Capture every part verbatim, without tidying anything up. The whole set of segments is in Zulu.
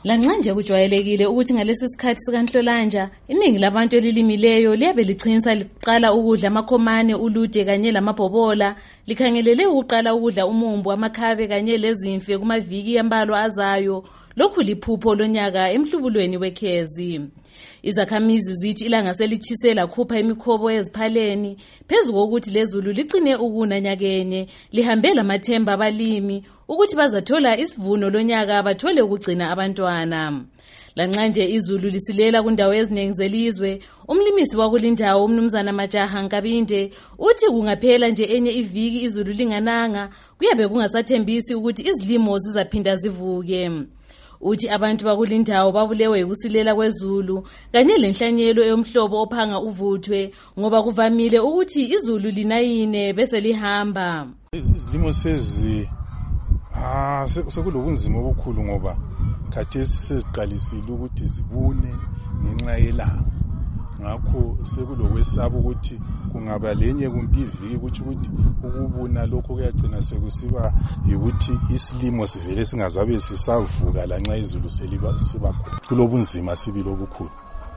Lanxa nje kujwayelekile ukuthi ngalesi sikhathi sikaNhlolanja iningi labantu elilimileyo liyabe liqhinisa liqala ukudla amakhomane, ulude kanye lamabhobola, likhangelele ukuqala ukudla umumbu, amakhabe kanye lezimfe kumaviki ambalwa azayo. Lokhu liphupho lonyaka emhlubulweni wekhezi. Izakhamizi zithi ilanga selithise lakhupha imikhobo eziphaleni phezu kokuthi lezulu licine ukuna nyakenye, lihambela amathemba abalimi ukuthi bazathola isivuno lonyaka bathole ukugcina abantwana. Lanxa nje izulu lisilela kundawo eziningi zelizwe, umlimisi wakulindawo umnumzana Majaha Nkabinde uthi kungaphela nje enye iviki izulu lingananga kuyabe kungasathembisi ukuthi izilimo zizaphinda zivuke. Uthi abantu bakulindawo babulewe ukusilela kwezulu kanye lenhlanyelo eyomhlobo ophanga uvuthwe ngoba kuvamile ukuthi izulu linayine bese lihamba. Izilimo sezi ah sekulobunzima obukhulu ngoba khathesi seziqalisile ukuthi zibune ngenxa yelanga. Ngakho sekulokwesaba ukuthi kungaba lenye kumbi iviki ukuthi ukuthi ukubuna lokho kuyagcina sekusiba ukuthi isilimo sivele singazabe sisavuka lanxa izulu seliba siba kulobunzima sibili obukhulu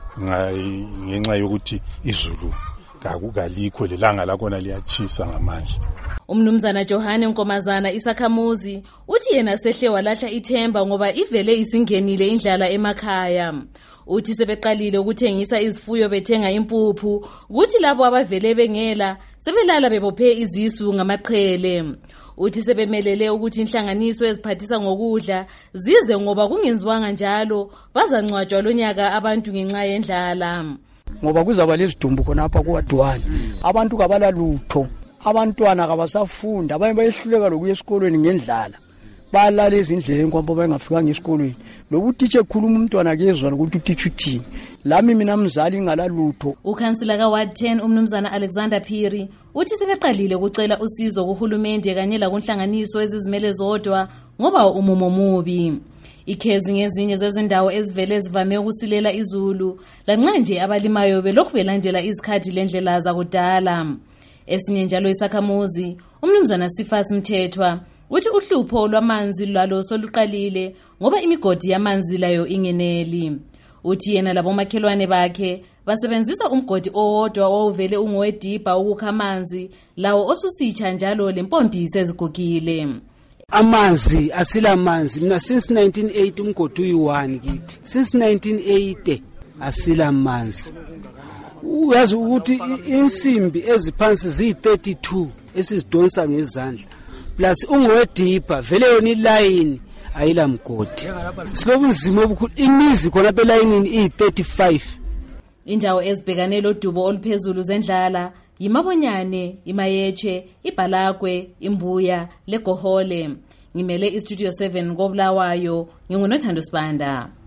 ngenxa yokuthi izulu kakukalikho lelanga lakona liyachisa ngamanje. Umnumzana Johane Nkomazana Isakhamuzi uthi yena sehle walahla ithemba ngoba ivele isingenile indlala emakhaya. Uthi sebeqalile ukuthengisa izifuyo bethenga impuphu, ukuthi labo abavele bengela sebelala bebophe izisu ngamaqhele. Uthi sebemelele ukuthi inhlanganiso eziphathisa ngokudla zize ngoba kungenziwanga njalo bazancwatshwa lonyaka abantu ngenxa yendlala. Ngoba kuzaba lezidumbu khonapha kuwadwane. Abantu kabala lutho, abantwana kabasafunda, abanye bayehluleka lokuya esikolweni ngendlala. Balala ezindleleni kwabo bengafikanga esikolweni. Lokutitshe khuluma umntwana kezwa ukuthi utitshe uthini. Lami mina mzali ngalalutho. Ukhansila ka Ward ten umnumzana Alexander Phiri uthi sebeqalile ukucela usizo kuhulumende kanye la kunhlanganiso ezizimele zodwa ngoba umumo mubi. Ikhezi ngezinye zezindawo ezivele zivame ukusilela izulu lanxa nje abalimayo belokhu belandela izikhathi lendlela zakudala. Esinye njalo Isakhamuzi umnumzana Sifas Mthethwa uthi uhlupho lwamanzi lwalo soluqalile ngoba imigodi yamanzi layo ingeneli. Uthi yena labomakhelwane bakhe basebenzisa umgodi owodwa owuvele ungowedibha ukukha amanzi lawo osusitsha njalo lempompi sezigugile. Amanzi asila manzi mina since nineteen eighty umgodi uyi-one kithi. Since nineteen eighty asila manzi. Uyazi ukuthi insimbi eziphansi ziyi-thirty-two esizidonsa ngezandla. Plus ungowedibha vele yona iline ayila mgodi. Silobunzima obukhulu imizi khona belayinini iyi-thirty-five. Indawo ezibhekane lodubo oluphezulu zendlala yiMabonyane, iMayeche, iBhalagwe, iMbuya, leGohole. Ngimele iStudio seven koBulawayo, nginguNothando Sibanda.